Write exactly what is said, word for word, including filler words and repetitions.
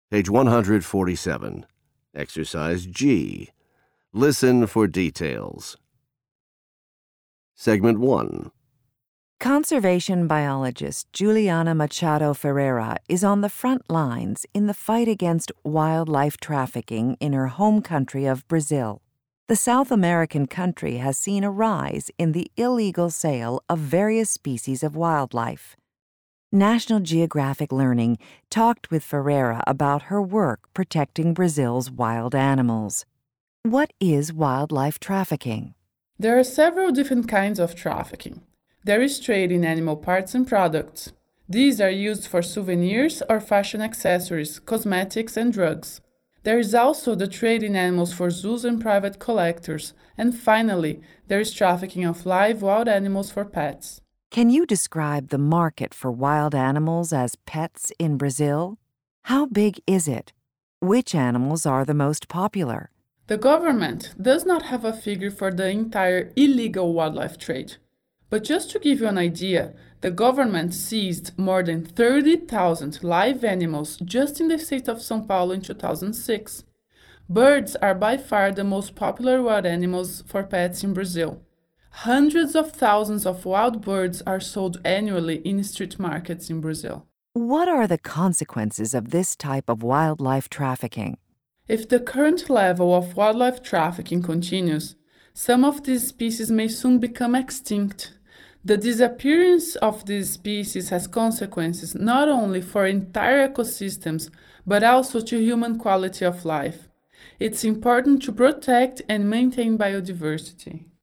Page one forty-seven. Exercise G. Listen for details. Segment one. Conservation biologist Juliana Machado Ferreira is on the front lines in the fight against wildlife trafficking in her home country of Brazil. The South American country has seen a rise in the illegal sale of various species of wildlife. National Geographic Learning talked with Ferreira about her work protecting Brazil's wild animals. What is wildlife trafficking? There are several different kinds of trafficking. There is trade in animal parts and products. These are used for souvenirs or fashion accessories, cosmetics, and drugs. There is also the trade in animals for zoos and private collectors. And finally, there is trafficking of live wild animals for pets. Can you describe the market for wild animals as pets in Brazil? How big is it? Which animals are the most popular? The government does not have a figure for the entire illegal wildlife trade. But just to give you an idea, the government seized more than thirty thousand live animals just in the state of São Paulo in two thousand six. Birds are by far the most popular wild animals for pets in Brazil. Hundreds of thousands of wild birds are sold annually in street markets in Brazil. What are the consequences of this type of wildlife trafficking? If the current level of wildlife trafficking continues, some of these species may soon become extinct. The disappearance of these species has consequences not only for entire ecosystems, but also to human quality of life. It's important to protect and maintain biodiversity.